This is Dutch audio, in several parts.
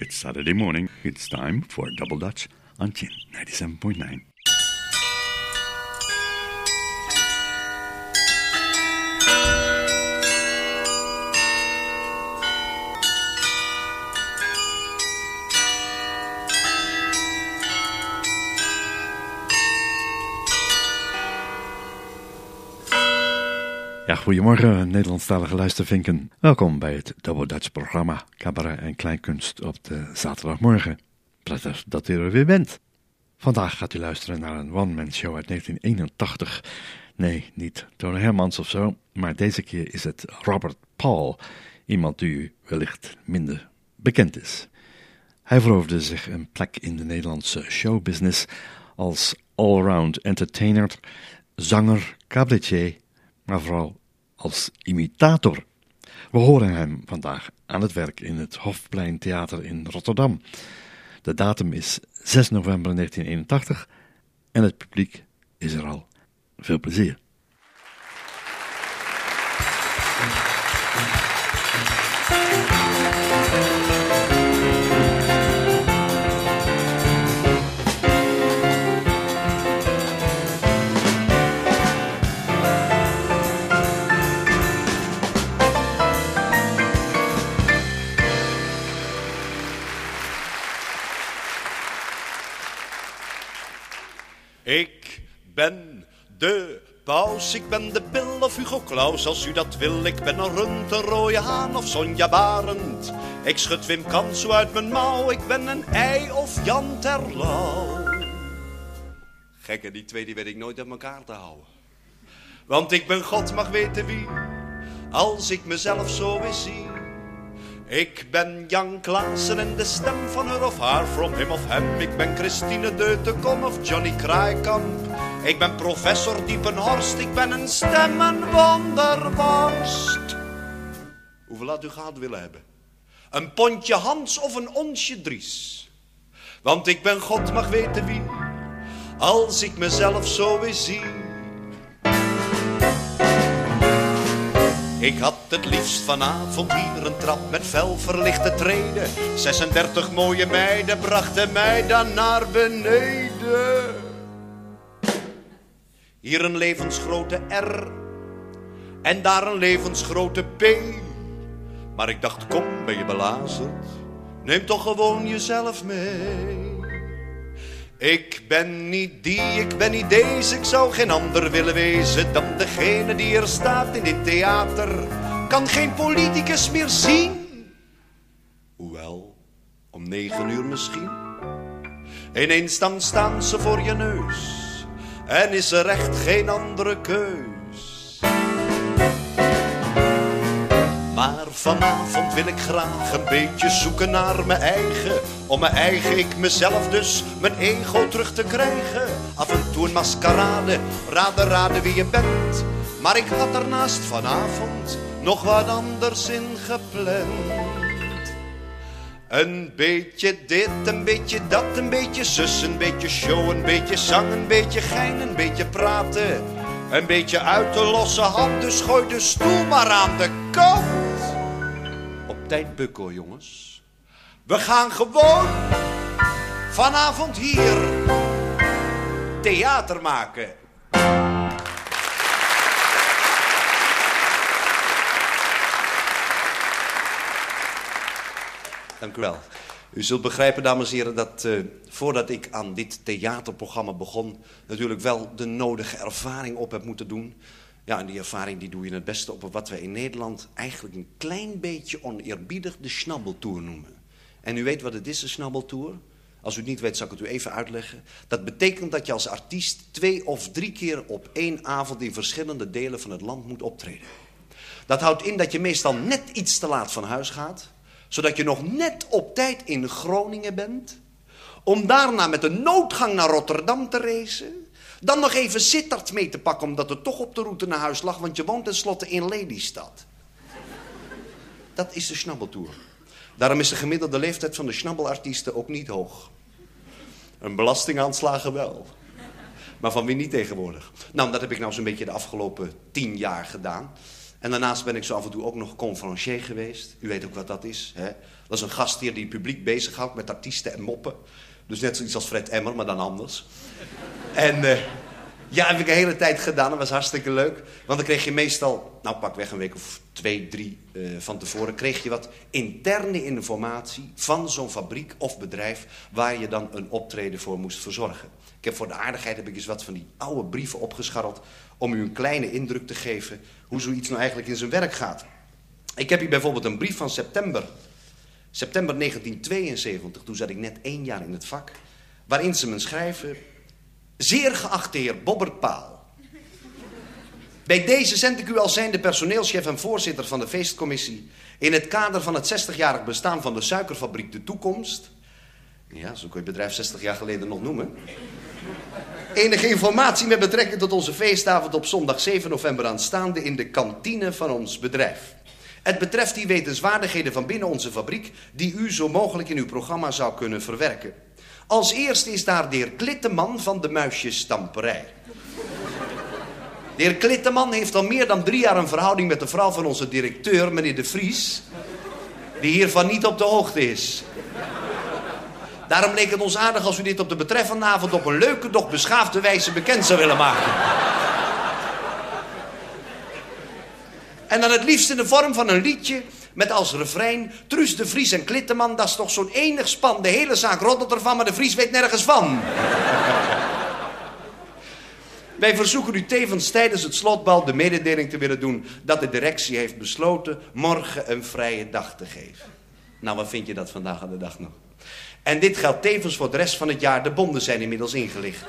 It's Saturday morning. It's time for Double Dutch on Chin 97.9. Ja, goedemorgen Nederlandstalige luistervinken. Welkom bij het Double Dutch programma Cabaret en Kleinkunst op de zaterdagmorgen. Prettig dat u er weer bent. Vandaag gaat u luisteren naar een one-man show uit 1981. Nee, niet Tono Hermans of zo, maar deze keer is het Robert Paul. Iemand die u wellicht minder bekend is. Hij veroverde zich een plek in de Nederlandse showbusiness als allround entertainer, zanger, cabaretier, maar vooral als imitator. We horen hem vandaag aan het werk in het Hofplein Theater in Rotterdam. De datum is 6 november 1981 en het publiek is er al. Veel plezier. Ik ben de paus, ik ben de Pil of Hugo Claus, als u dat wil. Ik ben een rund, een rode haan of Sonja Barend. Ik schud Wim Kant zo uit mijn mouw, ik ben een ei of Jan Terlouw. Gekke, die twee die weet ik nooit uit elkaar te houden. Want ik ben God mag weten wie, als ik mezelf zo eens zie. Ik ben Jan Klaassen en de stem van her of haar, from him of hem. Ik ben Christine Deutenkom of Johnny Kraaikamp. Ik ben professor Diepenhorst, ik ben een stemmenwonderworst. Hoeveel had u gehad willen hebben? Een pondje Hans of een onsje Dries? Want ik ben God mag weten wie, als ik mezelf zo eens zie. Ik had het liefst vanavond hier een trap met fel verlichte treden. 36 mooie meiden brachten mij dan naar beneden. Hier een levensgrote R en daar een levensgrote P. Maar ik dacht, kom, ben je belazerd? Neem toch gewoon jezelf mee. Ik ben niet die, ik ben niet deze, ik zou geen ander willen wezen dan degene die er staat in dit theater. Kan geen politicus meer zien. Hoewel, om 9 uur misschien. Ineens dan staan ze voor je neus en is er echt geen andere keus. Maar vanavond wil ik graag een beetje zoeken naar mijn eigen. Om mijn eigen ik mezelf dus, mijn ego terug te krijgen. Af en toe een maskerade, raden wie je bent. Maar ik had ernaast vanavond nog wat anders in gepland. Een beetje dit, een beetje dat, een beetje zus, een beetje show, een beetje zang, een beetje gein, een beetje praten. Een beetje uit de losse hand, dus gooi de stoel maar aan de kant. Op tijd bukken hoor, jongens. We gaan gewoon vanavond hier theater maken. Dank u wel. U zult begrijpen, dames en heren, dat voordat ik aan dit theaterprogramma begon, natuurlijk wel de nodige ervaring op heb moeten doen. Ja, en die ervaring die doe je het beste op wat we in Nederland eigenlijk een klein beetje oneerbiedig de Schnabbeltour noemen. En u weet wat het is, de Schnabbeltour? Als u het niet weet, zal ik het u even uitleggen. Dat betekent dat je als artiest 2 of 3 keer op 1 avond in verschillende delen van het land moet optreden. Dat houdt in dat je meestal net iets te laat van huis gaat, zodat je nog net op tijd in Groningen bent, om daarna met een noodgang naar Rotterdam te racen, dan nog even Sittard mee te pakken, omdat het toch op de route naar huis lag, want je woont tenslotte in Lelystad. Dat is de Schnabbeltour. Daarom is de gemiddelde leeftijd van de schnabbelartiesten ook niet hoog. Een belastingaanslagen wel. Maar van wie niet tegenwoordig? Nou, dat heb ik nou zo'n beetje de afgelopen 10 jaar gedaan. En daarnaast ben ik zo af en toe ook nog conferencier geweest. U weet ook wat dat is, hè? Dat is een gastheer die het publiek bezighoudt met artiesten en moppen. Dus net zoiets als Fred Emmer, maar dan anders. En ja, heb ik een hele tijd gedaan. Dat was hartstikke leuk. Want dan kreeg je meestal, nou pakweg een week of 2, 3 van tevoren, kreeg je wat interne informatie van zo'n fabriek of bedrijf waar je dan een optreden voor moest verzorgen. Ik heb voor de aardigheid eens wat van die oude brieven opgescharreld om u een kleine indruk te geven hoe zoiets nou eigenlijk in zijn werk gaat. Ik heb hier bijvoorbeeld een brief van september 1972, toen zat ik net 1 jaar in het vak, waarin ze me schrijven: zeer geachte heer Bobbert Paal. Bij deze zend ik u als zijnde personeelschef en voorzitter van de feestcommissie in het kader van het 60-jarig bestaan van de suikerfabriek De Toekomst. Ja, zo kun je het bedrijf 60 jaar geleden nog noemen. Enige informatie met betrekking tot onze feestavond op zondag 7 november aanstaande in de kantine van ons bedrijf. Het betreft die wetenswaardigheden van binnen onze fabriek die u zo mogelijk in uw programma zou kunnen verwerken. Als eerste is daar de heer Klitteman van de Muisjesstamperij. De heer Klitteman heeft al meer dan 3 jaar een verhouding met de vrouw van onze directeur, meneer De Vries, die hiervan niet op de hoogte is. Daarom leek het ons aardig als u dit op de betreffende avond op een leuke, doch beschaafde wijze bekend zou willen maken. En dan het liefst in de vorm van een liedje met als refrein: Truus, De Vries en Klitteman, dat is toch zo'n enig span. De hele zaak roddelt ervan, maar De Vries weet nergens van. Wij verzoeken u tevens tijdens het slotbal de mededeling te willen doen dat de directie heeft besloten morgen een vrije dag te geven. Nou, wat vind je dat vandaag aan de dag nog? En dit geldt tevens voor de rest van het jaar. De bonden zijn inmiddels ingelicht.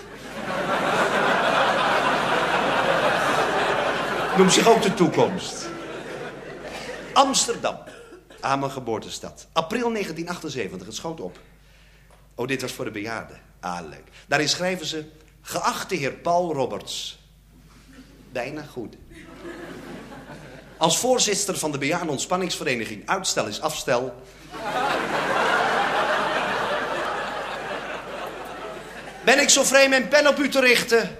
Noemt zich ook De Toekomst. Amsterdam, aan mijn geboortestad. April 1978, het schoot op. Oh, dit was voor de bejaarden. Ah, leuk. Daarin schrijven ze: geachte heer Paul Roberts. Bijna goed. Als voorzitter van de bejaarden ontspanningsvereniging Uitstel is Afstel. Ben ik zo vrij mijn pen op u te richten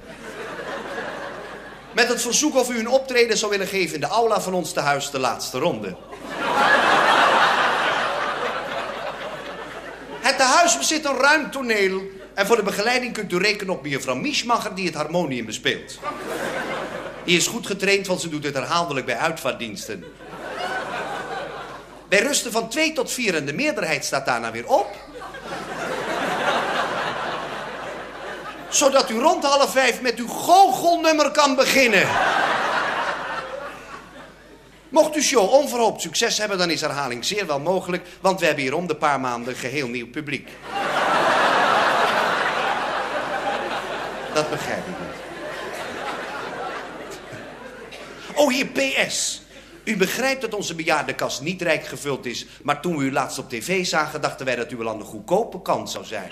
met het verzoek of u een optreden zou willen geven in de aula van ons tehuis, de laatste ronde. Het tehuis bezit een ruim toneel en voor de begeleiding kunt u rekenen op mevrouw Miesmacher die het harmonium bespeelt. Die is goed getraind, want ze doet het herhaaldelijk bij uitvaartdiensten. Bij rusten van 2 tot 4 en de meerderheid staat daarna weer op, zodat u rond 4:30 met uw goochelnummer kan beginnen. Mocht uw show onverhoopt succes hebben, dan is herhaling zeer wel mogelijk, want we hebben hier om de paar maanden geheel nieuw publiek. Dat begrijp ik niet. Oh, hier PS. U begrijpt dat onze bejaardenkast niet rijk gevuld is, maar toen we u laatst op tv zagen, dachten wij dat u wel aan de goedkope kant zou zijn.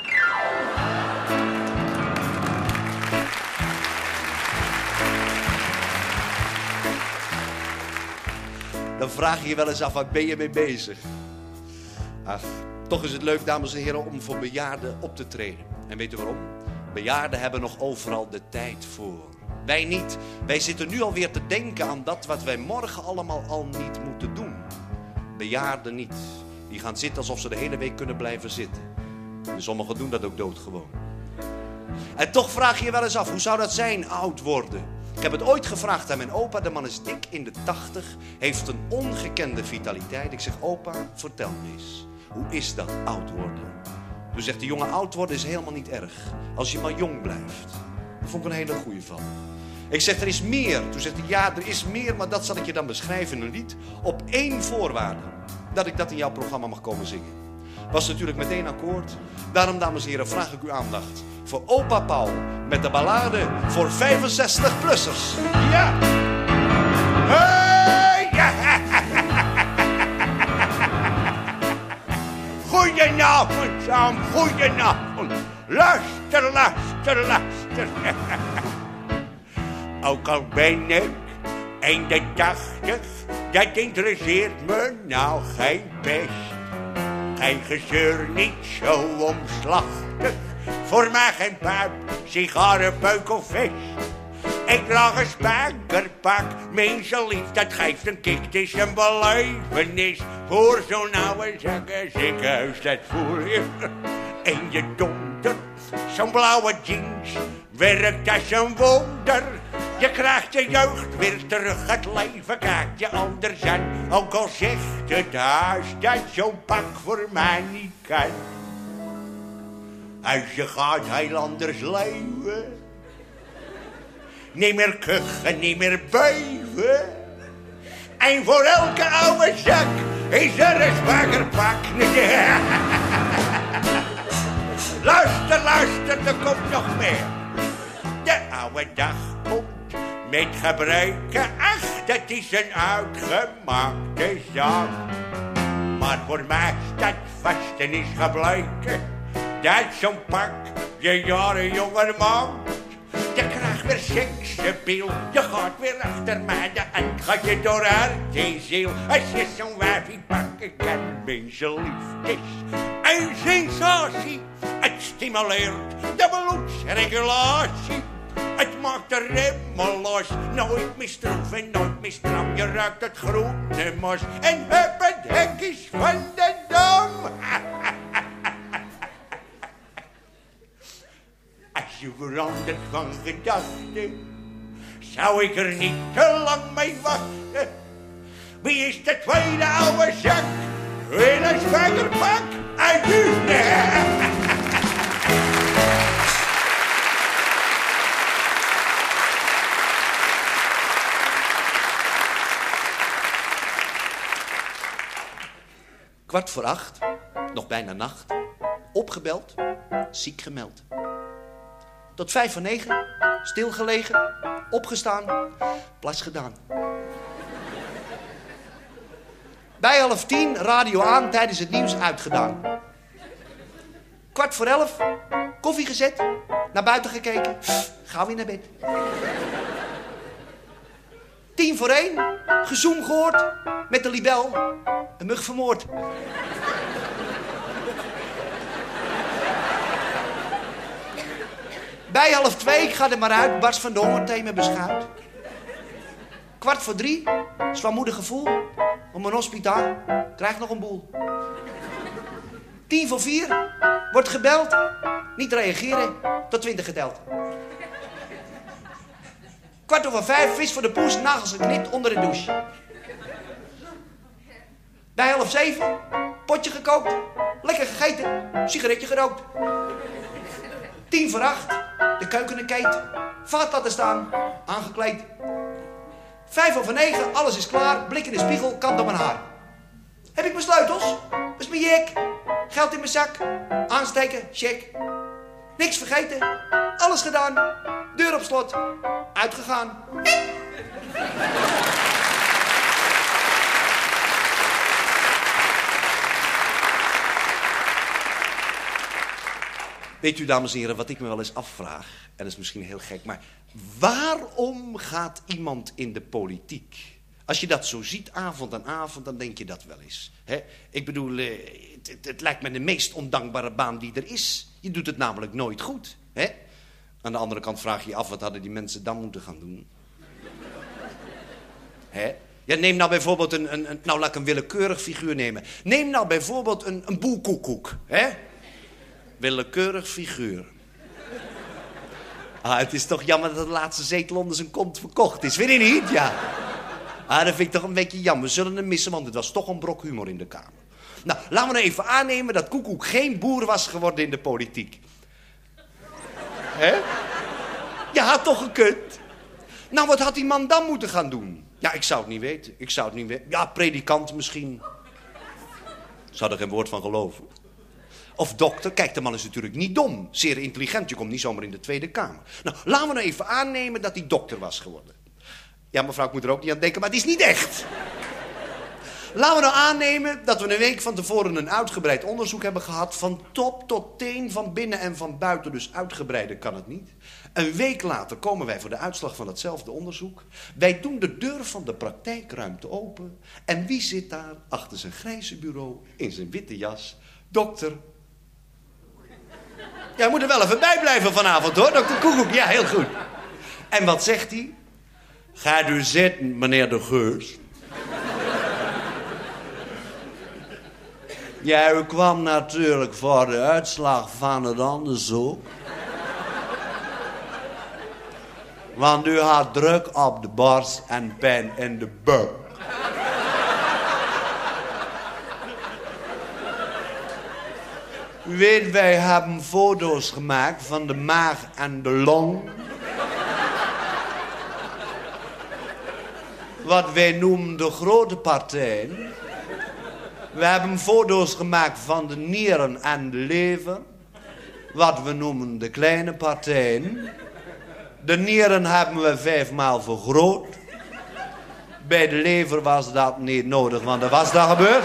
Dan vraag je je wel eens af, waar ben je mee bezig? Ach, toch is het leuk, dames en heren, om voor bejaarden op te treden. En weet u waarom? Bejaarden hebben nog overal de tijd voor. Wij niet. Wij zitten nu alweer te denken aan dat wat wij morgen allemaal al niet moeten doen. Bejaarden niet. Die gaan zitten alsof ze de hele week kunnen blijven zitten. En sommigen doen dat ook doodgewoon. En toch vraag je je wel eens af, hoe zou dat zijn, oud worden? Ik heb het ooit gevraagd aan mijn opa. De man is dik in de 80, heeft een ongekende vitaliteit. Ik zeg, opa, vertel me eens. Hoe is dat, oud worden? Toen zegt de jongen, oud worden is helemaal niet erg. Als je maar jong blijft. Dat vond ik een hele goeie van. Ik zeg, er is meer. Toen zegt hij, ja, er is meer, maar dat zal ik je dan beschrijven in een lied. Op 1 voorwaarde. Dat ik dat in jouw programma mag komen zingen. Was natuurlijk meteen akkoord. Daarom, dames en heren, vraag ik uw aandacht voor opa Paul met de ballade voor 65-plussers. Ja! Hey! Goedenavond, Sam, goedenavond. Luister, luister, luister. Ook al ben ik in de 80, dat interesseert me nou geen best. Geen gezeur, niet zo omslachtig. Voor mij geen pijp, sigarenpeuk of vest. Ik draag een spijkerpak, mensen lief, dat geeft een kick. Het is een belevenis voor zo'n oude zakken ziekenhuis, dat voel je. En je donder, zo'n blauwe jeans, werkt als een wonder. Je krijgt je jeugd weer terug, het leven kijkt je anders aan. Ook al zegt het huis dat zo'n pak voor mij niet kan. Als je gaat heel anders leven. Niet meer kuchen, niet meer beven. En voor elke oude zak is er een spijkerpak. Luister, luister, er komt nog meer. De oude dag komt met gebruiken. Ach, dat is een uitgemaakte zaak. Maar voor mij staat vast en is gebleken dat zo'n pak je jaren jonger maakt. Je krijgt weer seksappeal, je gaat weer achter mij aan. Gaat je door hart en ziel, als je zo'n wijfie pakken kan. Mensenliefdes, een sensatie. Het stimuleert de bloedsregulatie. Het maakt de remmen los, nooit meer stroef en nooit meer stram. Je ruikt het groene mos en hup, het hek is van de dam. Als je verandert van gedachten, zou ik er niet te lang mee wachten. Wie is de tweede oude zak in een spijkerpak? Uit u! Kwart voor 8, nog bijna nacht, opgebeld, ziek gemeld. Tot 5 voor 9, stilgelegen, opgestaan, plas gedaan. Bij 9:30, radio aan, tijdens het nieuws uitgedaan. Kwart voor 11, koffie gezet, naar buiten gekeken, gauw weer naar bed. 10 voor 1, gezoem gehoord, met de libel, een mug vermoord. Bij 2:30, ik ga er maar uit, barst van de honger, thee met beschuit. Kwart voor 3, zwaarmoedig gevoel, om een hospitaal, krijg nog een boel. 10 voor 4, wordt gebeld, niet reageren, tot 20 geteld. Kwart over 5, vis voor de poes, nagels geknipt onder de douche. Bij 6:30, potje gekookt, lekker gegeten, sigaretje gerookt. 10 voor 8, de keuken een keet, vaat laten staan, aangekleed. 5 over 9, alles is klaar, blik in de spiegel, kant op mijn haar. Heb ik mijn sleutels? Dat is mijn jek. Geld in mijn zak, aansteken, check. Niks vergeten, alles gedaan, deur op slot, uitgegaan. Weet u, dames en heren, wat ik me wel eens afvraag, en dat is misschien heel gek, maar waarom gaat iemand in de politiek? Als je dat zo ziet, avond aan avond, dan denk je dat wel eens. Hè? Ik bedoel, het lijkt me de meest ondankbare baan die er is. Je doet het namelijk nooit goed. Hè? Aan de andere kant vraag je je af, wat hadden die mensen dan moeten gaan doen? Hè? Ja, neem nou bijvoorbeeld nou laat ik een willekeurig figuur nemen. Neem nou bijvoorbeeld een boelkoekoek, hè? Willekeurig figuur. Ah, het is toch jammer dat de laatste zetel onder zijn kont verkocht is. Vind je niet? Ja. Ah, dat vind ik toch een beetje jammer. We zullen hem missen, want het was toch een brok humor in de Kamer. Nou, laten we nou even aannemen dat Koekoek geen boer was geworden in de politiek. Hè? Je had toch gekund? Nou, wat had die man dan moeten gaan doen? Ja, ik zou het niet weten. Ja, predikant misschien. Zou er geen woord van geloven. Of dokter, kijk, de man is natuurlijk niet dom. Zeer intelligent, je komt niet zomaar in de Tweede Kamer. Nou, laten we nou even aannemen dat hij dokter was geworden. Ja, mevrouw, ik moet er ook niet aan denken, maar het is niet echt. Laten we nou aannemen dat we een week van tevoren een uitgebreid onderzoek hebben gehad. Van top tot teen, van binnen en van buiten. Dus uitgebreider kan het niet. Een week later komen wij voor de uitslag van datzelfde onderzoek. Wij doen de deur van de praktijkruimte open. En wie zit daar achter zijn grijze bureau in zijn witte jas? Dokter. Jij moet er wel even bij blijven vanavond, hoor, dokter Koekoek. Ja, heel goed. En wat zegt hij? Gaat u zitten, meneer de Geus. Ja, u kwam natuurlijk voor de uitslag van het onderzoek. Want u had druk op de borst en pijn in de buik. U weet, wij hebben foto's gemaakt van de maag en de long. Wat wij noemen de grote partijen. We hebben foto's gemaakt van de nieren en de lever. Wat we noemen de kleine partijen. De nieren hebben we 5 maal vergroot. Bij de lever was dat niet nodig, want dat was dat gebeurd.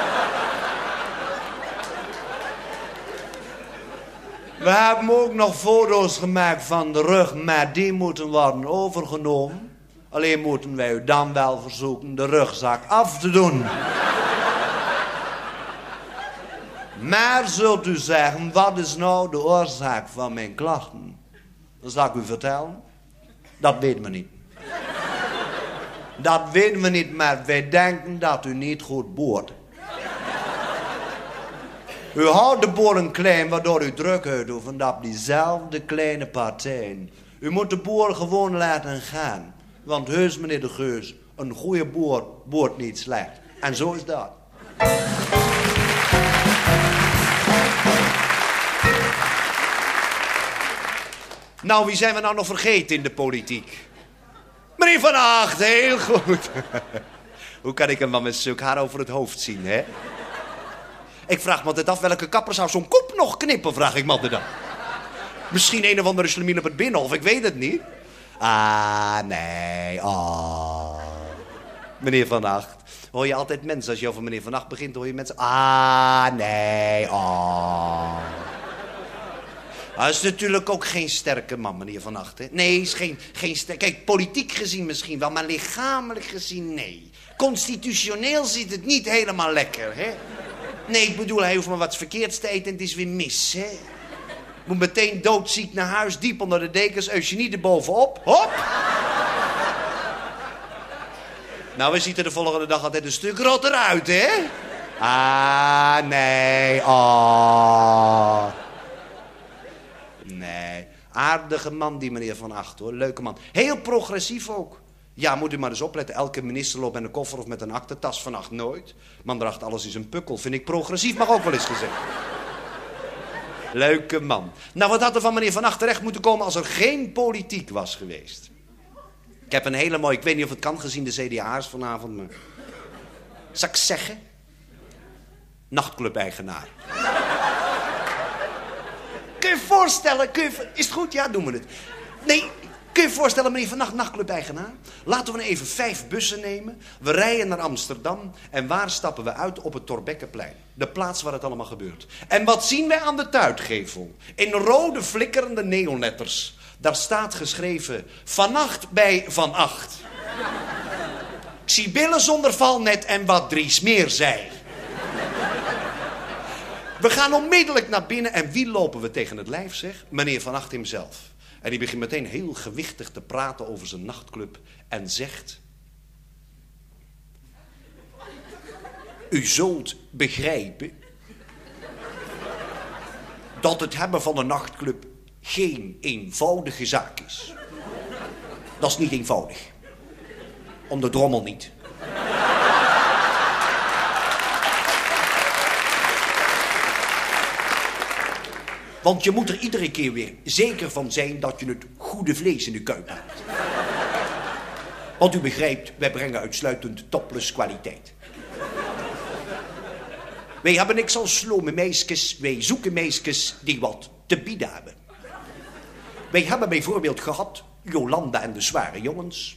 We hebben ook nog foto's gemaakt van de rug, maar die moeten worden overgenomen. Alleen moeten wij u dan wel verzoeken de rugzak af te doen. Maar zult u zeggen, wat is nou de oorzaak van mijn klachten? Dan zal ik u vertellen, dat weten we niet. Dat weten we niet, maar wij denken dat u niet goed boort. U houdt de boren klein, waardoor u druk uitoefent op diezelfde kleine partijen. U moet de boer gewoon laten gaan. Want heus, meneer de Geus, een goede boer boort niet slecht. En zo is dat. Nou, wie zijn we nou nog vergeten in de politiek? Meneer Van Acht, heel goed. Hoe kan ik hem dan met zulk haar over het hoofd zien, hè? Ik vraag me altijd af, welke kapper zou zo'n kop nog knippen, vraag ik me altijd dan. Misschien een of andere slemiel op het binnenhof, ik weet het niet. Ah, nee, oh. Meneer Van Acht. Hoor je altijd mensen, als je over meneer Van Acht begint, hoor je mensen... Ah, nee, oh. Hij is natuurlijk ook geen sterke man, meneer Van Acht. Hè? Nee, is geen sterke... Kijk, politiek gezien misschien wel, maar lichamelijk gezien nee. Constitutioneel zit het niet helemaal lekker, hè? Nee, ik bedoel, hij hoeft maar wat verkeerds te eten en het is weer mis, hè? Moet meteen doodziek naar huis, diep onder de dekens, Eugenie erbovenop. Hop! Nou, we zien er de volgende dag altijd een stuk rotter uit, hè? Ah, nee, oh. Nee, aardige man die meneer Van Acht, hoor. Leuke man. Heel progressief ook. Ja, moet u maar eens opletten. Elke minister loopt met een koffer of met een aktentas. Van Acht nooit. Man draagt alles in zijn pukkel. Vind ik progressief, mag ook wel eens gezegd. Leuke man. Nou, wat had er van meneer Van Acht terecht moeten komen als er geen politiek was geweest? Ik heb een hele mooie, ik weet niet of het kan gezien de CDA's vanavond, maar... Zal ik zeggen? Nachtclub-eigenaar. Kun je je voorstellen, is het goed? Ja, doen we het. Nee, kun je je voorstellen, meneer Van Acht, nachtclub-eigenaar? Laten we even 5 bussen nemen. We rijden naar Amsterdam. En waar stappen we uit? Op het Thorbeckenplein. De plaats waar het allemaal gebeurt. En wat zien wij aan de tuitgevel? In rode flikkerende neonletters. Daar staat geschreven, vannacht bij Van Acht. Ik zie billen zonder valnet en wat Dries meer zei. We gaan onmiddellijk naar binnen en wie lopen we tegen het lijf, zeg? Meneer Van Acht hemzelf. En die begint meteen heel gewichtig te praten over zijn nachtclub en zegt... U zult begrijpen dat het hebben van een nachtclub geen eenvoudige zaak is. Dat is niet eenvoudig. Om de drommel niet. Want je moet er iedere keer weer zeker van zijn dat je het goede vlees in de kuip hebt. Want u begrijpt, wij brengen uitsluitend topless kwaliteit. Wij hebben niks als slome meisjes, wij zoeken meisjes die wat te bieden hebben. Wij hebben bijvoorbeeld gehad Jolanda en de Zware Jongens.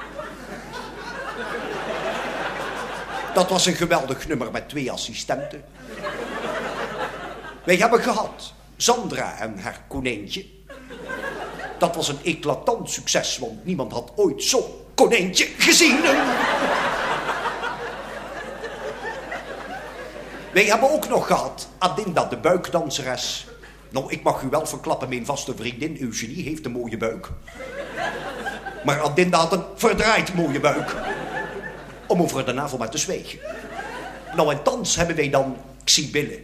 Dat was een geweldig nummer met 2 assistenten. Wij hebben gehad Sandra en haar konijntje. Dat was een eclatant succes, want niemand had ooit zo'n konijntje gezien. Wij hebben ook nog gehad Adinda, de buikdanseres. Nou, ik mag u wel verklappen, mijn vaste vriendin Eugenie heeft een mooie buik. Maar Adinda had een verdraaid mooie buik. Om over de navel maar te zwegen. Nou, en thans hebben wij dan Sibylle.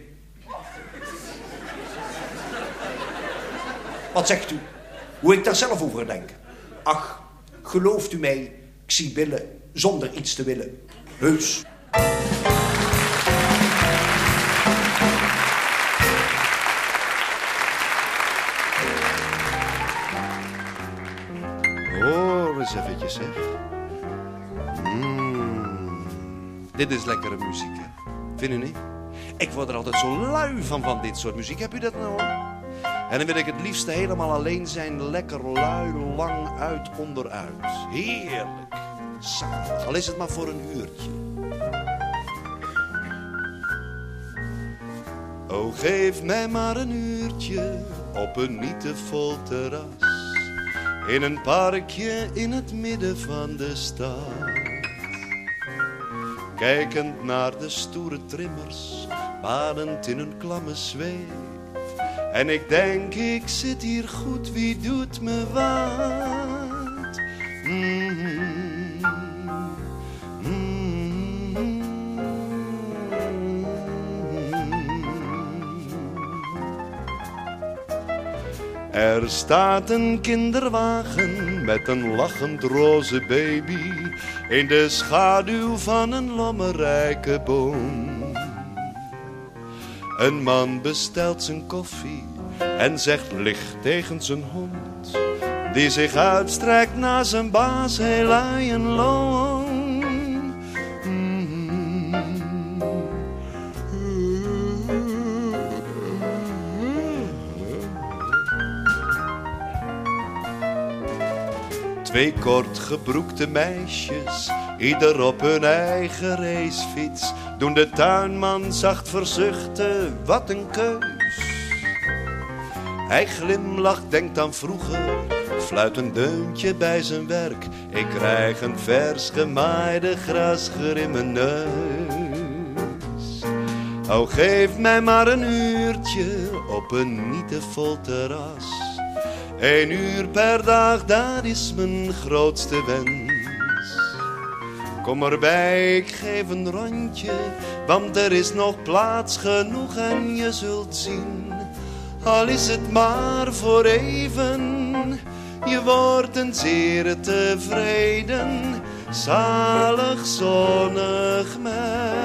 Wat zegt u? Hoe ik daar zelf over denk? Ach, gelooft u mij, Sibylle, zonder iets te willen. Heus. Hoor eens eventjes, zeg. Dit is lekkere muziek, hè? Vind u niet? Ik word er altijd zo lui van dit soort muziek. Heb u dat nou? En dan wil ik het liefst helemaal alleen zijn. Lekker lui, lang uit, onderuit. Heerlijk. Zalig. Al is het maar voor een uurtje. Oh, geef mij maar een uurtje op een niet te vol terras. In een parkje in het midden van de stad. Kijkend naar de stoere trimmers, badend in een klamme zweef. En ik denk, ik zit hier goed, wie doet me wat? Er staat een kinderwagen met een lachend roze baby in de schaduw van een lommerrijke boom. Een man bestelt zijn koffie en zegt licht tegen zijn hond, die zich uitstrekt naar zijn baas heel lui en loon. Twee kortgebroekte meisjes, ieder op hun eigen racefiets, doen de tuinman zacht verzuchten, wat een keus. Hij glimlacht, denkt aan vroeger, fluit een deuntje bij zijn werk. Ik krijg een vers gemaaide grasger in mijn neus. Oh, geef mij maar een uurtje op een niet te vol terras. 1 uur per dag, dat is mijn grootste wens. Kom erbij, ik geef een rondje, want er is nog plaats genoeg en je zult zien. Al is het maar voor even, je wordt een zeer tevreden, zalig zonnig mens.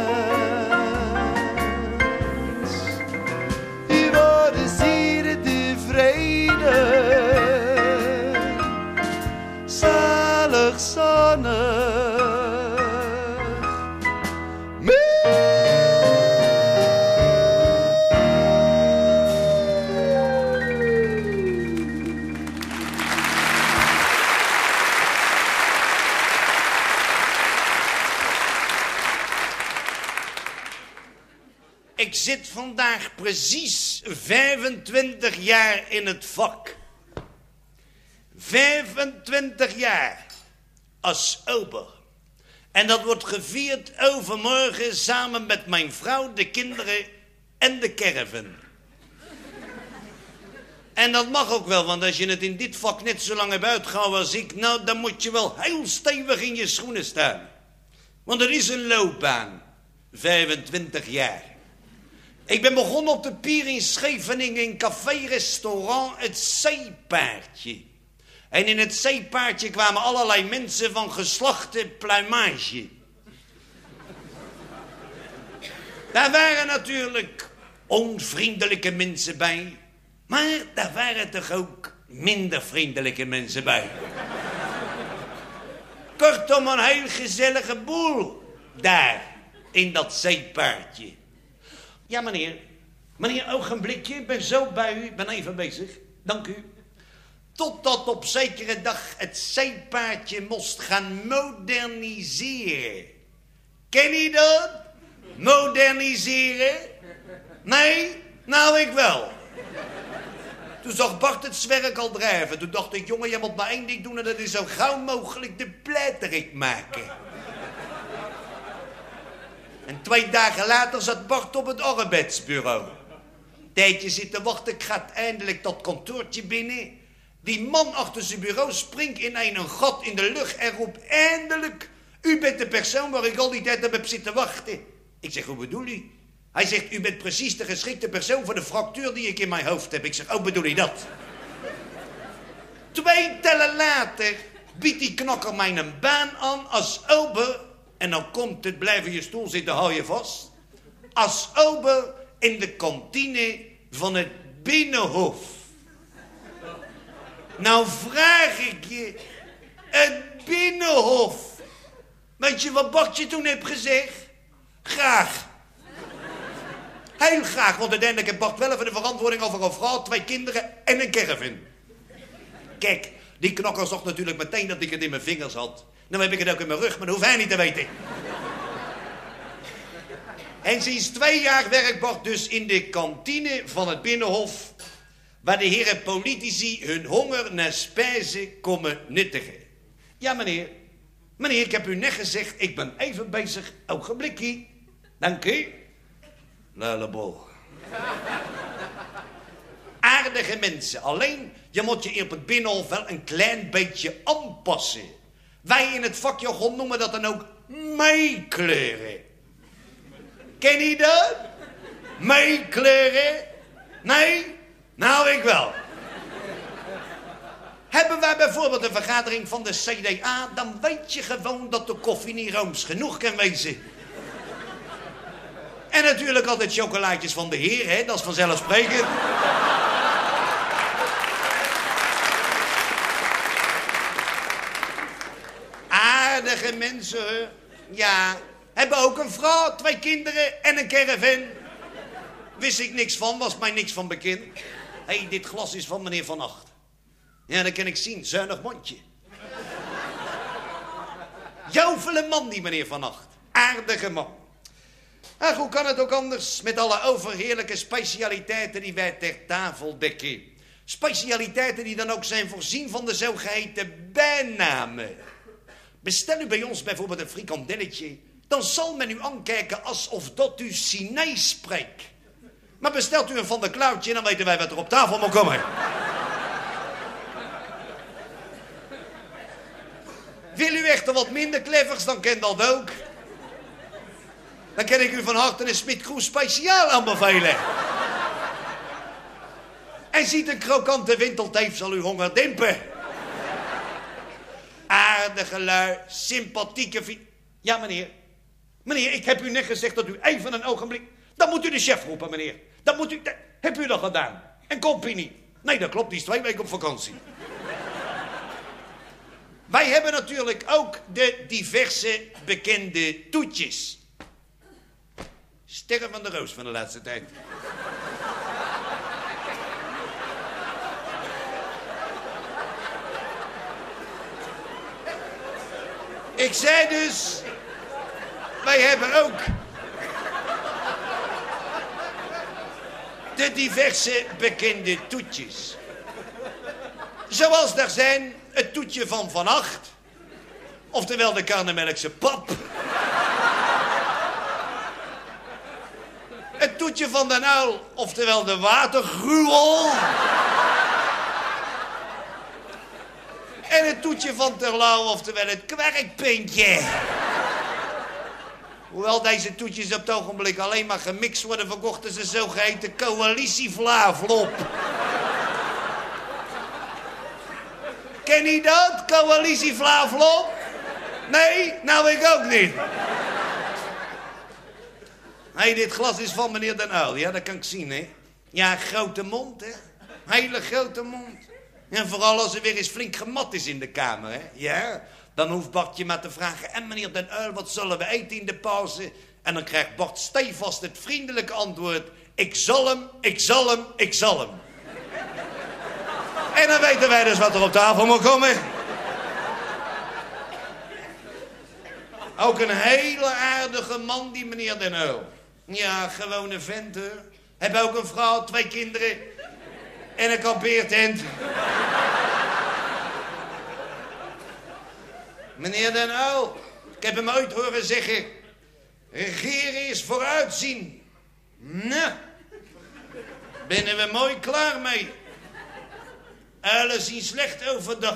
Je wordt een zeer tevreden, zalig zonnig. Ik zit vandaag precies 25 jaar in het vak. 25 jaar als ober. En dat wordt gevierd overmorgen samen met mijn vrouw, de kinderen en de caravan. En dat mag ook wel, want als je het in dit vak net zo lang hebt uitgehouden als ik, nou, dan moet je wel heel stevig in je schoenen staan. Want er is een loopbaan. 25 jaar. Ik ben begonnen op de pier in Scheveningen in café-restaurant Het Zeepaardje. En in Het Zeepaardje kwamen allerlei mensen van geslachte pluimage. Daar waren natuurlijk onvriendelijke mensen bij. Maar daar waren toch ook minder vriendelijke mensen bij. Kortom, een heel gezellige boel daar in dat Zeepaardje. Ja, meneer. Meneer, ogenblikje. Ik ben zo bij u. Ik ben even bezig. Dank u. Totdat op zekere dag het Zeepaardje moest gaan moderniseren. Ken je dat? Moderniseren? Nee? Nou, ik wel. Toen zag Bart het zwerk al drijven. Toen dacht ik, jongen, je moet maar 1 ding doen en dat is zo gauw mogelijk de pleiterik maken. En 2 dagen later zat Bart op het arbeidsbureau. Tijdje zitten wachten, ik ga eindelijk dat kantoortje binnen. Die man achter zijn bureau springt in een gat in de lucht en roept eindelijk. U bent de persoon waar ik al die tijd op heb zitten wachten. Ik zeg, hoe bedoel u? Hij zegt, u bent precies de geschikte persoon voor de fractuur die ik in mijn hoofd heb. Ik zeg, oh, bedoel je dat? 2 tellen later biedt die knakker mij een baan aan als ober. En dan komt het, blijf in je stoel zitten, hou je vast. Als ober in de kantine van het Binnenhof. Nou vraag ik je, het Binnenhof. Weet je wat Bartje toen heeft gezegd? Graag. Heel graag, want uiteindelijk heeft Bart wel even de verantwoording over een vrouw, 2 kinderen en een caravan. Kijk, die knokker zag natuurlijk meteen dat ik het in mijn vingers had. Nou heb ik het ook in mijn rug, maar dat hoeft hij niet te weten. En sinds 2 jaar werkt Bart dus in de kantine van het Binnenhof, waar de heren politici hun honger naar spijzen komen nuttigen. Ja, meneer. Meneer, ik heb u net gezegd, ik ben even bezig. Ogenblikkie. Dank u. Lullebol. Aardige mensen. Alleen, je moet je op het Binnenhof wel een klein beetje aanpassen. Wij in het vakjargon noemen dat dan ook meekleuren. Ken je dat? Meekleuren? Nee? Nou, ik wel. Hebben wij bijvoorbeeld een vergadering van de CDA, dan weet je gewoon dat de koffie niet rooms genoeg kan wezen. En natuurlijk altijd chocolaatjes van de heer, hè? Dat is vanzelfsprekend. Aardige mensen, hè? Ja. Hebben ook een vrouw, 2 kinderen en een caravan. Wist ik niks van, was mij niks van bekend. Hé, dit glas is van meneer Van Acht. Ja, dat kan ik zien, zuinig mondje. Jouvele man, die meneer Van Acht. Aardige man. Ach, hoe kan het ook anders met alle overheerlijke specialiteiten die wij ter tafel dekken? Specialiteiten die dan ook zijn voorzien van de zogeheten bijnamen. Bestel u bij ons bijvoorbeeld een frikandelletje, dan zal men u aankijken alsof dat u Chinees spreekt. Maar bestelt u een Van der Klauwtje, dan weten wij wat er op tafel moet komen. Wil u echter wat minder clevers, dan ken dat ook. Dan kan ik u van harte een Smit Kroes speciaal aanbevelen. En ziet een krokante wintelteef zal uw honger dempen. Aardige lui, sympathieke vriend. Ja, meneer. Meneer, ik heb u net gezegd dat u even een ogenblik... Dan moet u de chef roepen, meneer. Dan moet u... Heb u dat gedaan? En komt niet? Nee, dat klopt, die is 2 weken op vakantie. Wij hebben natuurlijk ook de diverse bekende toetjes. Sterren van de Roos van de laatste tijd. Ik zei dus, wij hebben ook de diverse bekende toetjes. Zoals daar zijn het toetje van Van Acht, oftewel de Karnemelkse pap. Het toetje van Den Uil, oftewel de watergruwel. En het toetje van Terlouw, oftewel het kwerkpintje. Hoewel deze toetjes op het ogenblik alleen maar gemixt worden, verkochten ze zogeheten coalitievlaaflop. Ken je dat, coalitievlaaflop? Nee? Nou, ik ook niet. Hé, dit glas is van meneer Den Uil, ja, dat kan ik zien, hè. Ja, grote mond, hè. Hele grote mond. En vooral als er weer eens flink gemat is in de kamer, hè. Ja, dan hoeft Bartje maar te vragen... En meneer Den Uil, wat zullen we eten in de pauze? En dan krijgt Bart stevast het vriendelijke antwoord... Ik zal hem, ik zal hem, ik zal hem. En dan weten wij dus wat er op tafel moet komen. Ook een hele aardige man, die meneer Den Uil. Ja, gewone vent, hè. Heb ook een vrouw, 2 kinderen... En een kampeertent. Meneer Den Uil, ik heb hem ooit horen zeggen... Regeren is vooruitzien. Nou, binnen we mooi klaar mee. Uilen zien slecht overdag.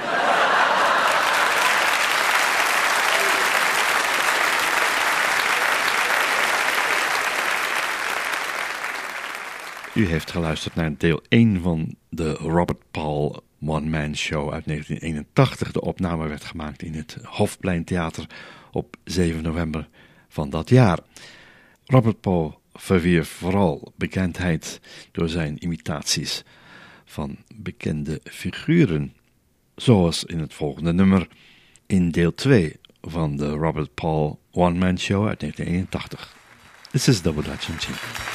U heeft geluisterd naar deel 1 van de Robert Paul One-Man Show uit 1981. De opname werd gemaakt in het Hofpleintheater op 7 november van dat jaar. Robert Paul verwierf vooral bekendheid door zijn imitaties van bekende figuren, zoals in het volgende nummer in deel 2 van de Robert Paul One-Man Show uit 1981. This is Double Dutch MC.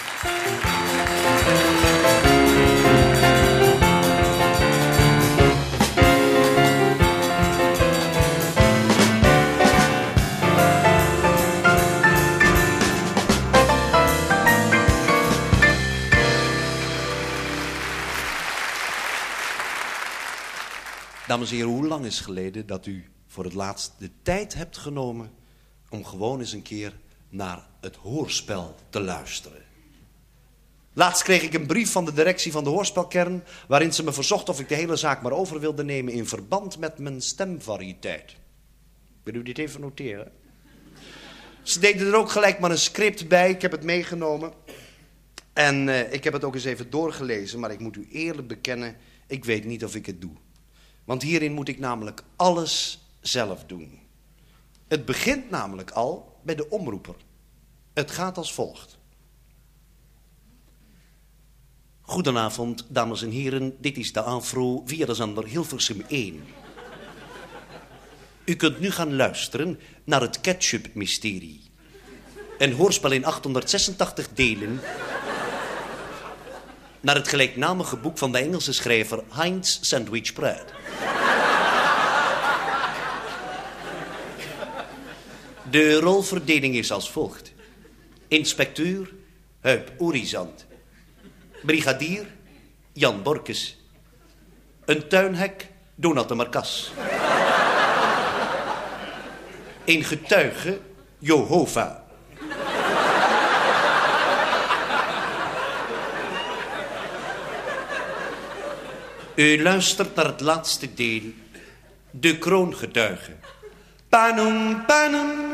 Dames en heren, hoe lang is geleden dat u voor het laatst de tijd hebt genomen om gewoon eens een keer naar het hoorspel te luisteren? Laatst kreeg ik een brief van de directie van de hoorspelkern waarin ze me verzocht of ik de hele zaak maar over wilde nemen in verband met mijn stemvariëteit. Wil u dit even noteren? Ze deden er ook gelijk maar een script bij, ik heb het meegenomen. En ik heb het ook eens even doorgelezen, maar ik moet u eerlijk bekennen, ik weet niet of ik het doe. Want hierin moet ik namelijk alles zelf doen. Het begint namelijk al bij de omroeper. Het gaat als volgt. Goedenavond, dames en heren. Dit is de Afro via de zender Hilversum 1. U kunt nu gaan luisteren naar het Ketchup-mysterie. Een hoorspel in 886 delen naar het gelijknamige boek van de Engelse schrijver Heinz Sandwich Pratt. De rolverdeling is als volgt. Inspecteur Huip Orizant. Brigadier Jan Borkes. Een tuinhek Donat de Marcas. Een getuige Jehovah. U luistert naar het laatste deel. De kroongetuige. Panum, panum.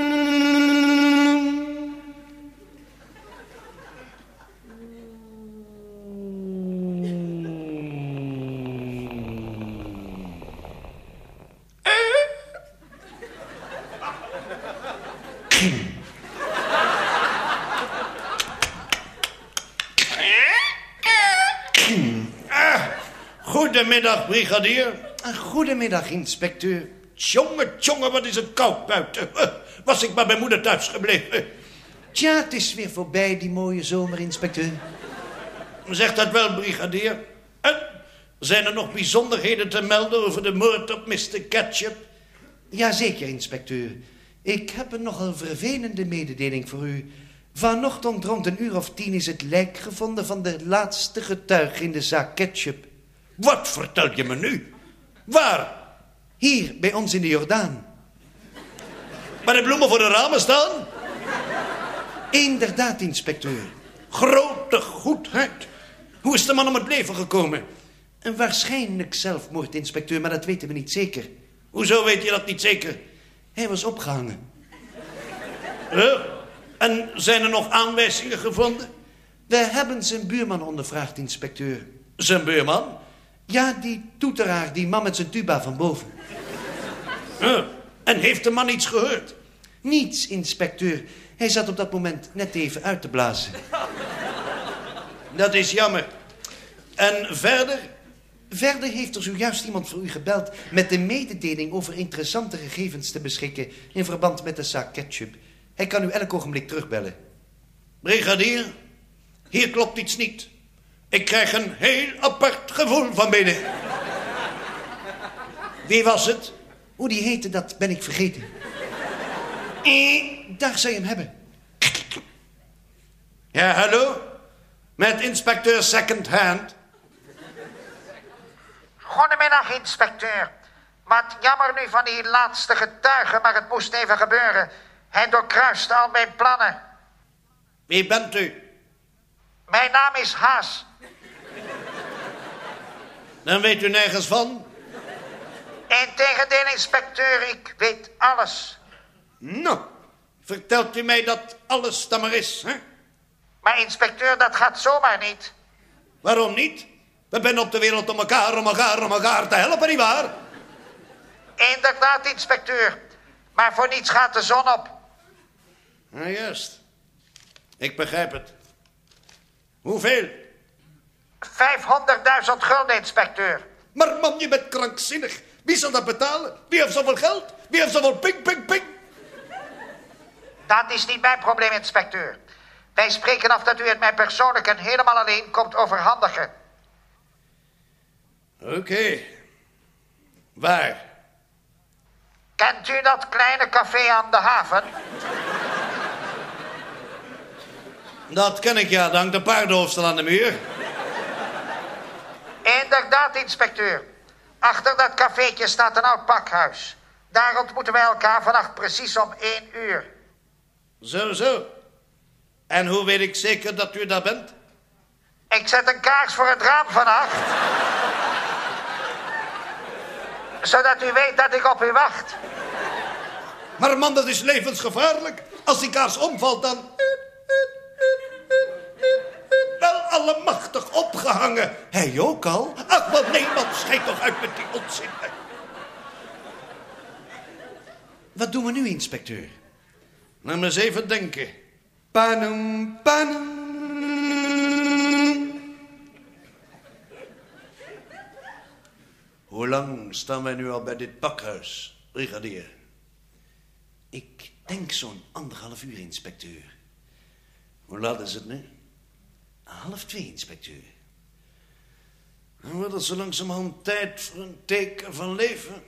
Goedemiddag, brigadier. Goedemiddag, inspecteur. Tjonge, wat is het koud buiten. Was ik maar bij moeder thuis gebleven. Tja, het is weer voorbij, die mooie zomer, inspecteur. Zeg dat wel, brigadier. En zijn er nog bijzonderheden te melden over de moord op Mr. Ketchup? Jazeker, inspecteur. Ik heb een nogal vervelende mededeling voor u. Vanochtend rond 10:10 is het lijk gevonden van de laatste getuige in de zaak Ketchup. Wat vertel je me nu? Waar? Hier, bij ons in de Jordaan. Waar de bloemen voor de ramen staan? Inderdaad, inspecteur. Grote goedheid. Hoe is de man om het leven gekomen? Een waarschijnlijk zelfmoord, inspecteur, maar dat weten we niet zeker. Hoezo weet je dat niet zeker? Hij was opgehangen. En zijn er nog aanwijzingen gevonden? We hebben zijn buurman ondervraagd, inspecteur. Zijn buurman? Ja, die toeteraar, die man met zijn tuba van boven. En heeft de man iets gehoord? Niets, inspecteur. Hij zat op dat moment net even uit te blazen. Dat is jammer. En verder? Verder heeft er zojuist iemand voor u gebeld met de mededeling over interessante gegevens te beschikken in verband met de zaak Ketchup. Hij kan u elk ogenblik terugbellen. Brigadier, hier klopt iets niet. Ik krijg een heel apart gevoel van binnen. Wie was het? Hoe die heette, dat ben ik vergeten. Daar zou je hem hebben. Ja, hallo? Met inspecteur Second Hand. Goedemiddag, inspecteur. Wat jammer nu van die laatste getuige, maar het moest even gebeuren. Hij doorkruiste al mijn plannen. Wie bent u? Mijn naam is Haas. Dan weet u nergens van? Integendeel, inspecteur, ik weet alles. Nou, vertelt u mij dat alles dan maar is, hè? Maar inspecteur, dat gaat zomaar niet. Waarom niet? We zijn op de wereld om elkaar te helpen, nietwaar? Inderdaad, inspecteur. Maar voor niets gaat de zon op. Nou, juist. Ik begrijp het. Hoeveel? 500.000 gulden, inspecteur. Maar man, je bent krankzinnig. Wie zal dat betalen? Wie heeft zoveel geld? Wie heeft zoveel ping? Dat is niet mijn probleem, inspecteur. Wij spreken af dat u het mij persoonlijk en helemaal alleen komt overhandigen. Oké. Waar? Kent u dat kleine café aan de haven? Dat ken ik, ja. Daar hangt een paardenhoofdstel aan de muur. Inderdaad, inspecteur. Achter dat cafeetje staat een oud pakhuis. Daar ontmoeten wij elkaar vannacht precies om 1 uur. Zo. En hoe weet ik zeker dat u daar bent? Ik zet een kaars voor het raam vannacht. Zodat u weet dat ik op u wacht. Maar man, dat is levensgevaarlijk. Als die kaars omvalt, dan... Wel allemachtig opgehangen. Hij ook al? Ach, man, nee, man, schijt toch uit met die onzin. Wat doen we nu, inspecteur? Laat me eens even denken. Panum. Hoe lang staan wij nu al bij dit pakhuis, brigadier? Ik denk zo'n 1,5 uur, inspecteur. Hoe laat is het nu? 1:30, inspecteur. Nou, dat is zo langzamerhand tijd voor een teken van leven.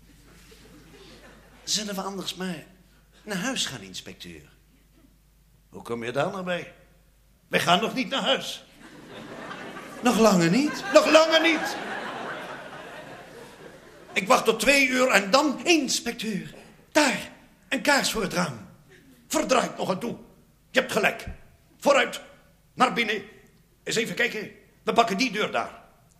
Zullen we anders maar naar huis gaan, inspecteur? Hoe kom je daar nou bij? Wij gaan nog niet naar huis. Nog langer niet? Ik wacht tot 2 uur en dan... Inspecteur, daar, een kaars voor het raam. Verdraait nog aan toe. Je hebt gelijk. Vooruit, naar binnen. Eens even kijken. We pakken die deur daar.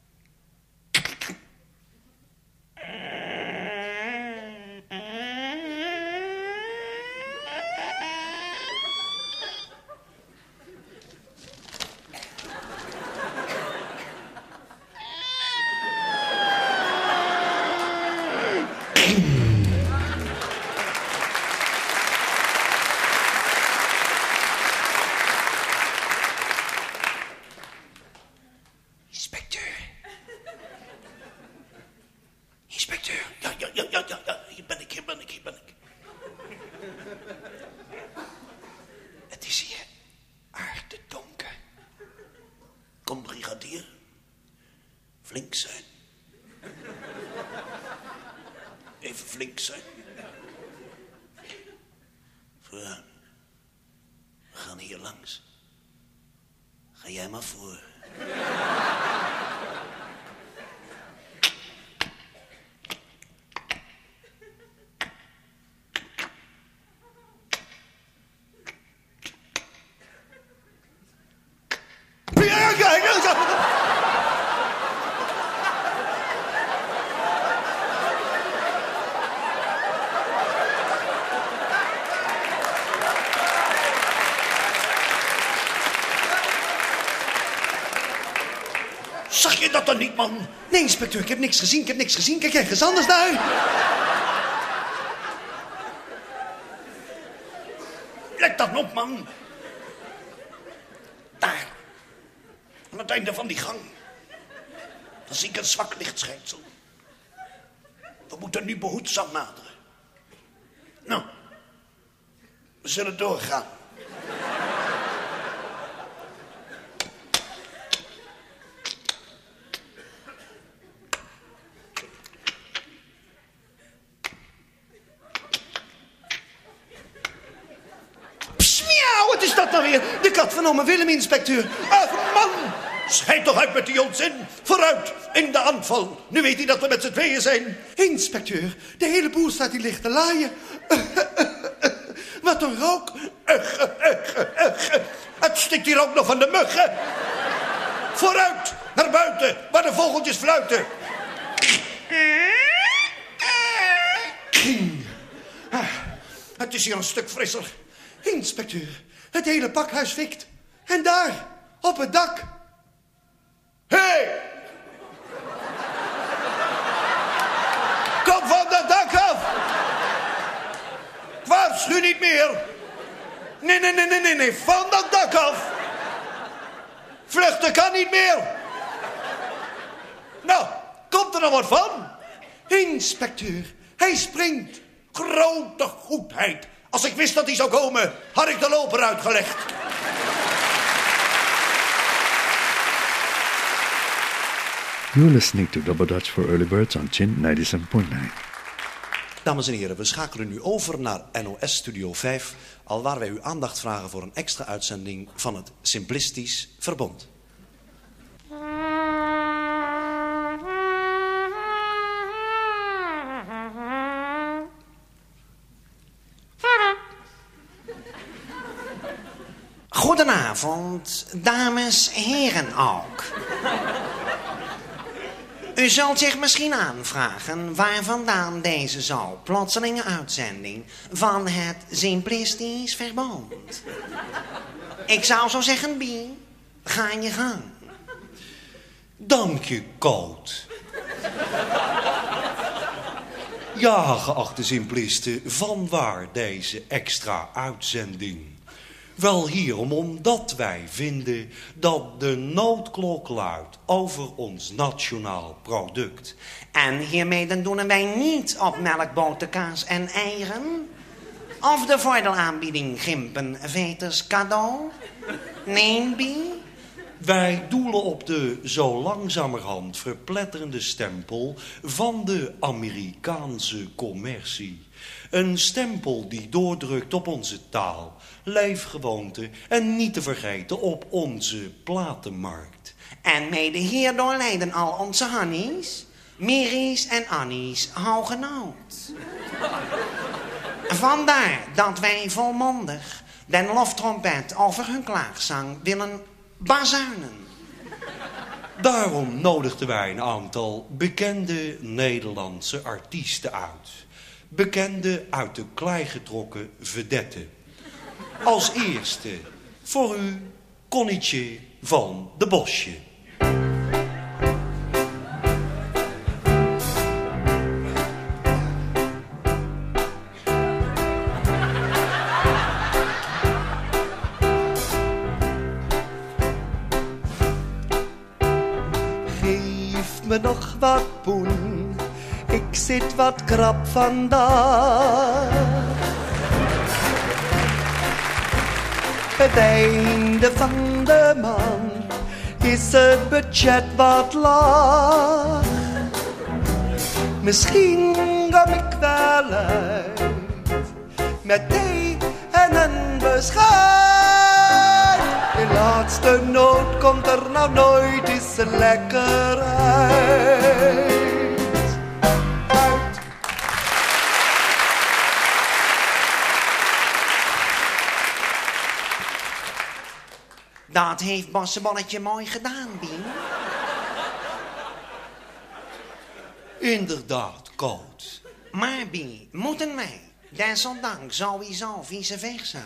Inspecteur. Ja. Hier ben ik. Het is hier aardedonker. Kom, brigadier. Flink zijn. Even flink zijn. Vooruit. We gaan hier langs. Ga jij maar voor. Zag je dat dan niet, man? Nee, inspecteur, ik heb niks gezien. Kijk ergens anders naar. Let dan op, man. Daar. Aan het einde van die gang. Dan zie ik een zwak lichtschijnsel. We moeten nu behoedzaam naderen. Nou, we zullen doorgaan. Wat is dat nou weer? De kat van ome Willem, inspecteur. Ach, man! Schijt toch uit met die onzin. Vooruit, in de aanval. Nu weet hij dat we met z'n tweeën zijn. Inspecteur, de hele boel staat hier licht te laaien. Wat een rook. Het stikt hier ook nog van de muggen. Vooruit, Erbuiten, waar de vogeltjes fluiten. Het is hier een stuk frisser. Inspecteur, het hele pakhuis fikt. En daar, op het dak. Hé! Kom van dat dak af! Ik waarschuw niet meer. Nee, van dat dak af. Vluchten kan niet meer. Nou, komt er nog wat van? Inspecteur, hij springt. Grote goedheid. Als ik wist dat hij zou komen, had ik de loper uitgelegd. You're listening to Double Dutch for Early Birds on Chin 97.9. Dames en heren, we schakelen nu over naar NOS Studio 5... alwaar wij uw aandacht vragen voor een extra uitzending van het Simplistisch Verbond. Goedenavond, dames, heren ook. U zult zich misschien aanvragen waar vandaan deze zo plotselinge uitzending van het Simplistisch Verbond. Ik zou zo zeggen, Bie, ga je gang. Dank je, Koot. Ja, geachte simplisten, vanwaar deze extra uitzending? Wel hierom omdat wij vinden dat de noodklok luidt over ons nationaal product. En hiermee dan doen wij niet op melk, boter, kaas en eieren? Of de voordelaanbieding gimpen, veters, cadeau? Nee, Bie? Wij doelen op de zo langzamerhand verpletterende stempel van de Amerikaanse commercie. Een stempel die doordrukt op onze taal, leefgewoonten en niet te vergeten op onze platenmarkt. En mede hierdoor leiden al onze Hannies, Miries en Annies hoogenood. Vandaar dat wij volmondig den loftrompet over hun klaagzang willen bazuinen. Daarom nodigden wij een aantal bekende Nederlandse artiesten uit. Bekende uit de klei getrokken vedetten. Als eerste voor u Connietje van de Bosje. Geef me nog wat poen. Ik zit wat krap vandaag. Het einde van de maand is het budget wat laag. Misschien kom ik wel uit met thee en een beschuit. In laatste nood komt er nou nooit eens lekker uit. Dat heeft Bossebolletje mooi gedaan, Bien. Inderdaad, Koot. Maar, Bien, moeten wij desondanks sowieso vice versa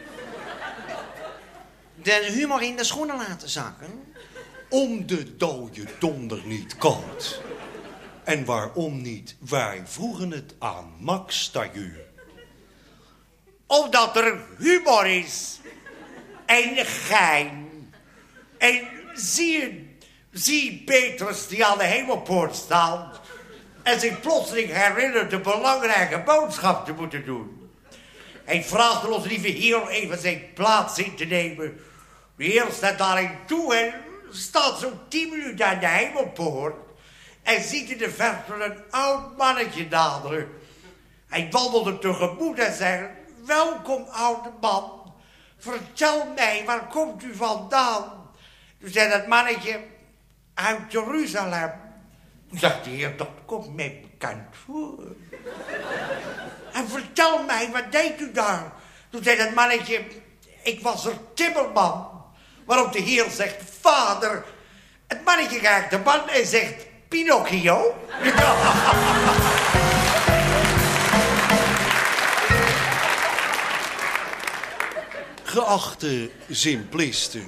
de humor in de schoenen laten zakken? Om de dode donder niet, Koot. En waarom niet? Wij vroegen het aan Max Taguur. Omdat er humor is. En gein. En zie Petrus die aan de hemelpoort staan en zich plotseling herinnert de belangrijke boodschap te moeten doen. Hij vraagt ons lieve Heer even zijn plaats in te nemen. De Heer staat daarin toe en staat zo'n 10 minuten aan de hemelpoort en ziet in de verte een oud mannetje naderen. Hij wandelt hem tegemoet en zegt: welkom, oude man. Vertel mij, waar komt u vandaan? Toen zei dat mannetje: uit Jeruzalem. Toen zegt de Heer: dat komt mij bekend voor. En vertel mij, wat deed u daar? Toen zei dat mannetje: ik was er timmerman. Waarop de Heer zegt: Vader, Het mannetje kijkt de man en zegt... Pinocchio? Geachte simplisten.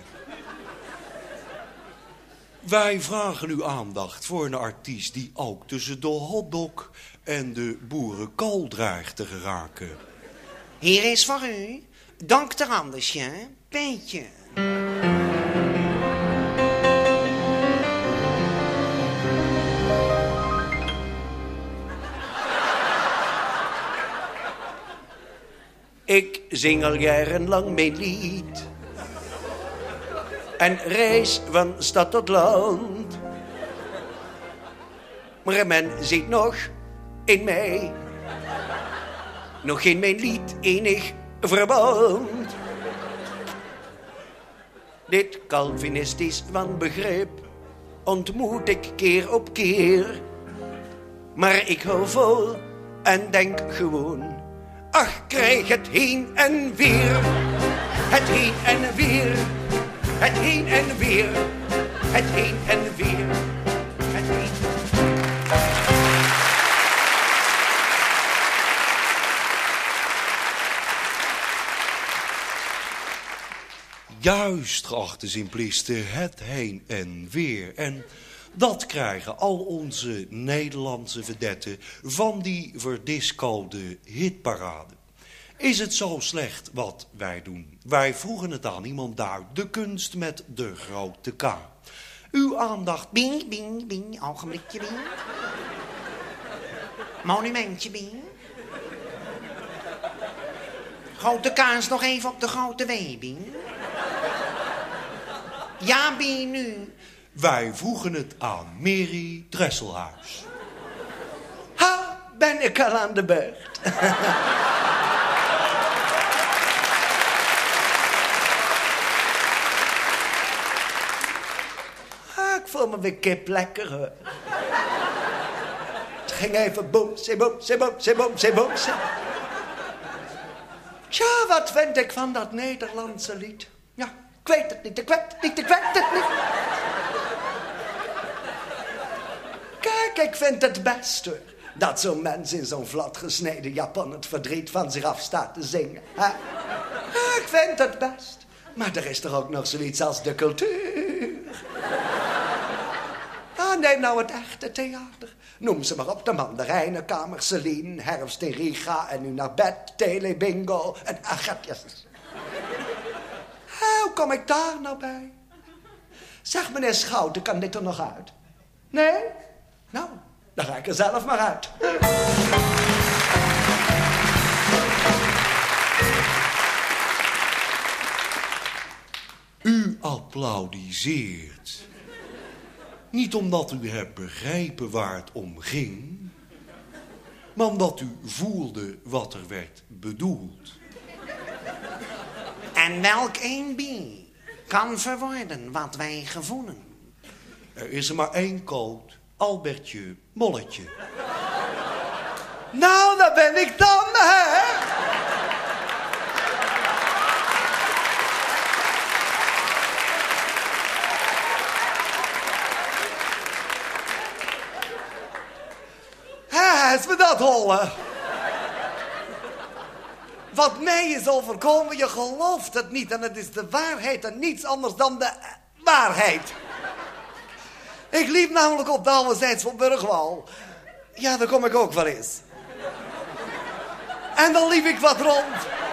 Wij vragen uw aandacht voor een artiest die ook tussen de hotdog en de boerenkool dreigt te geraken. Hier is voor u, dokter Andersje, Peetje. Ik zing al jarenlang mijn lied. En reis van stad tot land. Maar men ziet nog in mij. Nog in mijn lied enig verband. Dit Calvinistisch wanbegrip ontmoet ik keer op keer. Maar ik hou vol en denk gewoon... Ach, krijg het heen en weer. Het heen en weer. Het heen en weer. Het heen en weer. Het heen. Juist, geachte simplisten, het heen en weer. En dat krijgen al onze Nederlandse vedetten van die verdiscode hitparade. Is het zo slecht wat wij doen? Wij vroegen het aan iemand uit, de kunst met de grote K. Uw aandacht... Bing, bing, bing, ogenblikje, bing. Monumentje, bing. Grote kaas nog even op de grote W, bing. Ja, bing, nu. Wij vroegen het aan Mary Dresselhuis. Ha, ben ik al aan de beurt. Ik voel me weer kip lekker, hoor. Het ging even boemse, boemse, boemse, boemse, boemse. Tja, wat vind ik van dat Nederlandse lied? Ja, ik weet het niet, ik weet het niet, ik weet het niet. Kijk, ik vind het best, hoor. Dat zo'n mens in zo'n vlat gesneden japon het verdriet van zich af staat te zingen. Hè? Ja, ik vind het best. Maar er is toch ook nog zoiets als de cultuur. Neem nou het echte theater. Noem ze maar op, de Mandarijnenkamer, Celine, Herfst in Riga en nu naar bed, Telebingo en agatjes. Hoe kom ik daar nou bij? Zeg, meneer Schouten, kan dit er nog uit? Nee? Nou, dan ga ik er zelf maar uit. U applaudiseert. Niet omdat u hebt begrepen waar het om ging, maar omdat u voelde wat er werd bedoeld. En welk een bie kan verwoorden wat wij gevoelen? Er is er maar één code, Albertje Molletje. Nou, daar ben ik dan, hè? Is me dat holen? Wat mij is overkomen, je gelooft het niet. En het is de waarheid en niets anders dan de waarheid. Ik liep namelijk op de oude zijds van Burgwal. Ja, daar kom ik ook wel eens. En dan liep ik wat rond.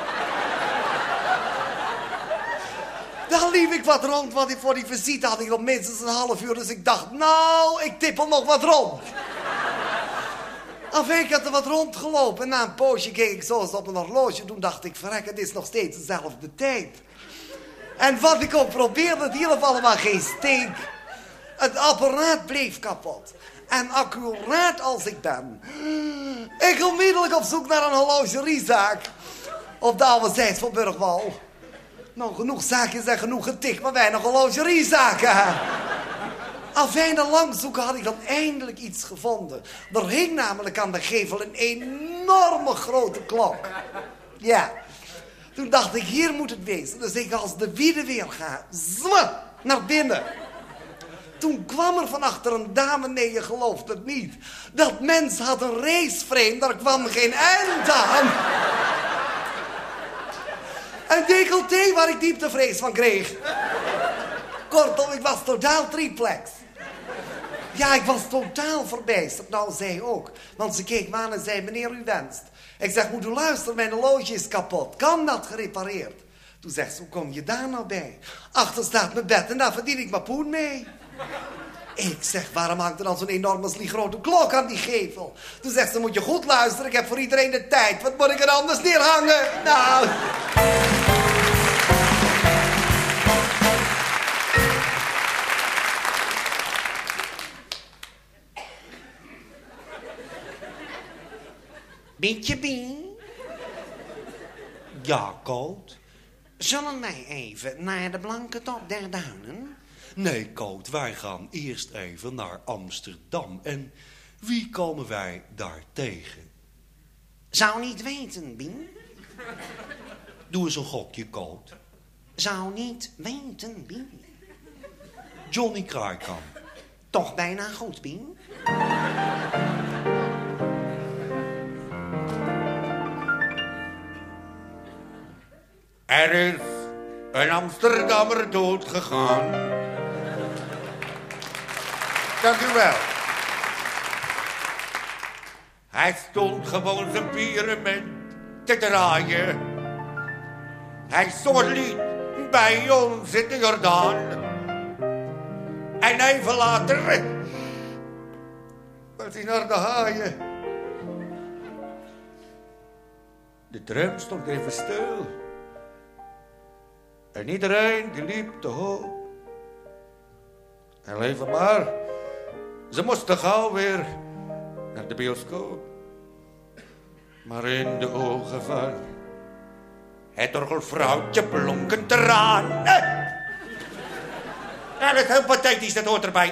Want voor die visite had ik nog minstens een half uur. Dus ik dacht, nou, ik tippel nog wat rond. Ik had er wat rondgelopen. En na een poosje keek ik zo eens op een horloge. Toen dacht ik, verrek, het is nog steeds dezelfde tijd. En wat ik ook probeerde, het hielp allemaal geen steek. Het apparaat bleef kapot. En accuraat als ik ben. Ik onmiddellijk op zoek naar een horlogeriezaak. Op de oude zijds van Burgwal. Nou, genoeg zaakjes en genoeg getik, maar weinig horlogeriezaken. Afijn en lang zoeken had ik dan eindelijk iets gevonden. Er hing namelijk aan de gevel een enorme grote klok. Ja. Toen dacht ik, hier moet het wezen. Dus ik als de wiede weer ga. Zwah, naar binnen. toen kwam er van achter een dame, nee, je gelooft het niet. Dat mens had een raceframe, daar kwam geen eind aan. Een decolleté waar ik dieptevrees van kreeg. Kortom, ik was totaal triplex. Ja, ik was totaal verbijsterd. Nou, zij ook. Want ze keek me aan en zei, meneer, u wenst. Ik zeg, moet u luisteren, mijn horloge is kapot. Kan dat gerepareerd? Toen zegt ze, hoe kom je daar nou bij? Achter staat mijn bed en daar verdien ik mijn poen mee. Ik zeg, waarom hangt er dan zo'n enorme grote klok aan die gevel? Toen zegt ze, moet je goed luisteren, ik heb voor iedereen de tijd. Wat moet ik er anders neerhangen? Nou... Bietje Bien? Ja, Koot? Zullen wij even naar de blanke top der duinen? Nee, Koot, wij gaan eerst even naar Amsterdam. En wie komen wij daar tegen? Zou niet weten, Bien. Doe eens een gokje, Koot. Zou niet weten, Bien. Johnny Kraaikamp. Toch bijna goed, Bien. Er is een Amsterdammer doodgegaan. Dank u wel. Hij stond gewoon zijn pyramid te draaien. Hij zong het lied bij ons in de Jordaan. En even later was hij naar de haaien. De tram stond even stil. En iedereen die liep te hoog. En leven maar, ze moesten gauw weer naar de bioscoop. Maar in de ogen van het orgelvrouwtje blonken tranen. Ja, dat is heel pathetisch, dat hoort erbij.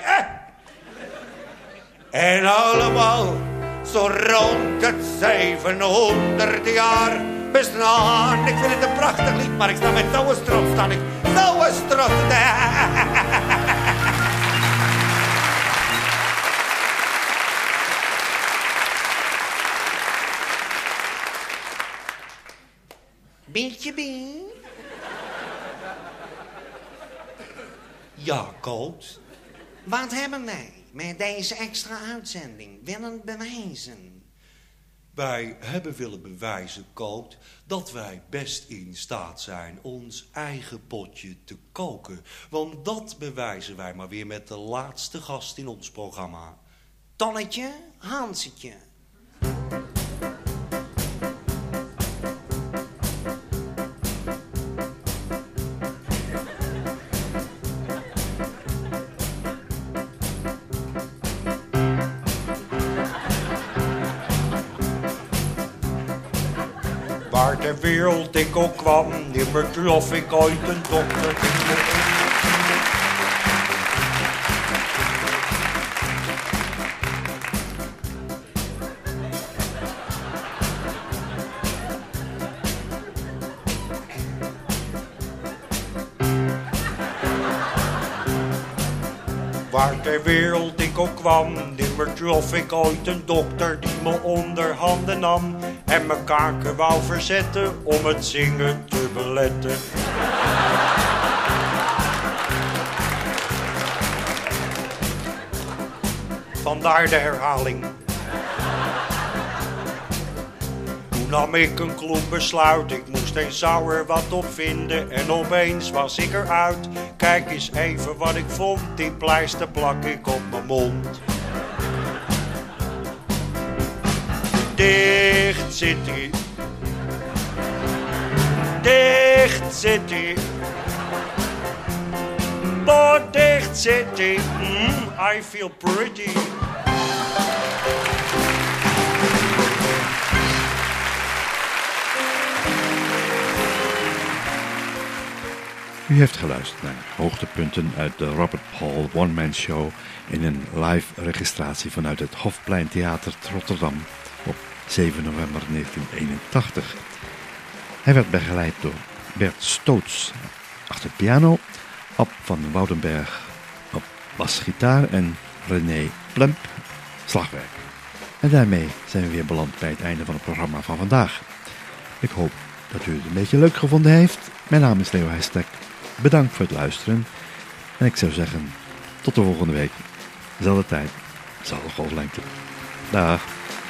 En allemaal zo rond het 700 jaar bestaan. Ik vind het een prachtig lied, maar ik sta met touwen trots. Sta ik touwen trots. Bietje Bien? Ja, Koot. Wat hebben wij met deze extra uitzending willen bewijzen? Wij hebben willen bewijzen, Koot, dat wij best in staat zijn ons eigen potje te koken. Want dat bewijzen wij maar weer met de laatste gast in ons programma. Tolletje Hansetje. Waar ter wereld ik ook kwam, nimmer trof ik ooit een dokter. Waar ter wereld ik ook kwam, nimmer trof ik ooit een dokter die me onder handen nam en me kaken wou verzetten om het zingen te beletten. Vandaar de herhaling. Toen nam ik een kloek besluit, ik moest eens sauer wat opvinden en opeens was ik eruit. Kijk eens even wat ik vond, die pleister plak ik op mijn mond. Dicht zit hij. Dicht zit hij. Oh, dicht zit hij. I feel pretty. U heeft geluisterd naar hoogtepunten uit de Robert Paul One-Man Show in een live registratie vanuit het Hofplein Theater te Rotterdam op 7 november 1981. Hij werd begeleid door Bert Stoots achter de piano, Ab van Woudenberg op basgitaar en René Plemp, slagwerk. En daarmee zijn we weer beland bij het einde van het programma van vandaag. Ik hoop dat u het een beetje leuk gevonden heeft. Mijn naam is Leo Heijstek. Bedankt voor het luisteren. En ik zou zeggen, tot de volgende week. Dezelfde tijd, dezelfde golflengte. Dag.